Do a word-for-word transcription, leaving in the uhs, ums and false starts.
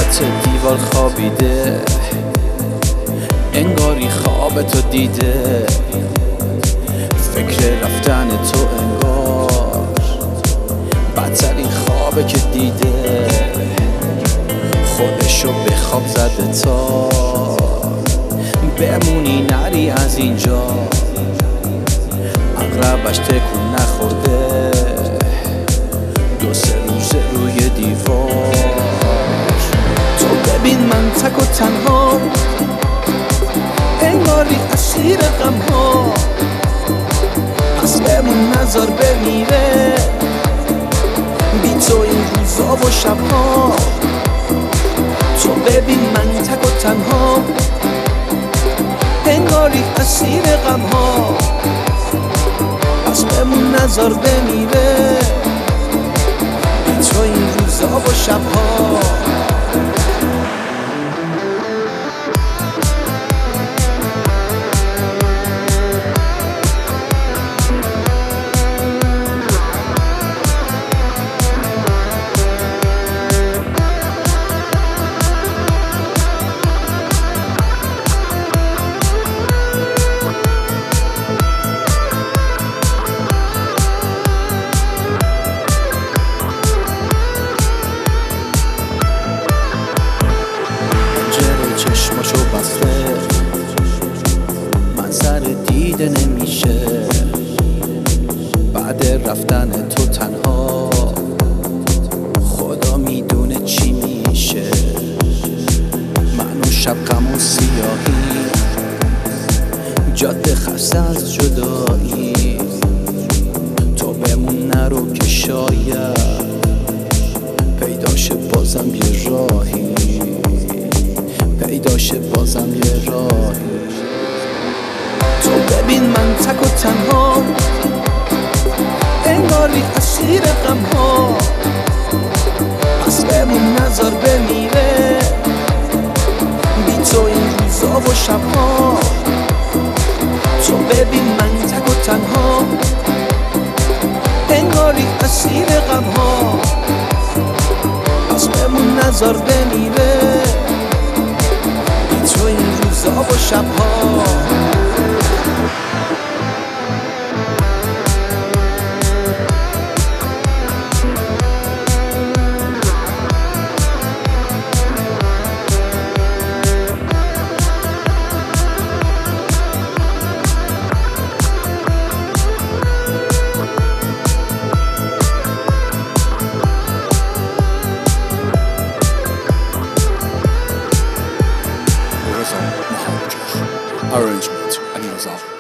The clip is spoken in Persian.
مثل دیوار خوابیده، انگاری خواب تو دیده. فکر رفتن تو انگار بدترین خوابه که دیده. خودشو به خواب زده تا بمونی نری از اینجا. عقربش تکون نخورده دو سه روز روی دیوار. تو ببین من تک و تنها، انگاری اسیر غم ها. پس بمون نذار بمیره بی تو این روزا و شبها. تو ببین من تک و تنها، انگاری اسیر غم ها. پس بمون نذار بمیره بی تو این روزا و شبها. چشماشو بسته منظر دیده نمیشه. بعد رفتن تو تنها خدا میدونه چی میشه. من و شب غم و سیاهی، جاده خسته از جدایی. تو بمون نرو که شاید پیداشه بازم یه راهی، پیداشه بازم یه راهی. تو ببین من تک و تنها، انگاری اسیر غم ها. پس بمون نذار بمیره بی تو این روزا و شبها. تو ببین من تک و تنها، انگاری اسیر غم ها. پس بمون نذار بمیره تو این روزا و شبها. Arrangement and Nazar.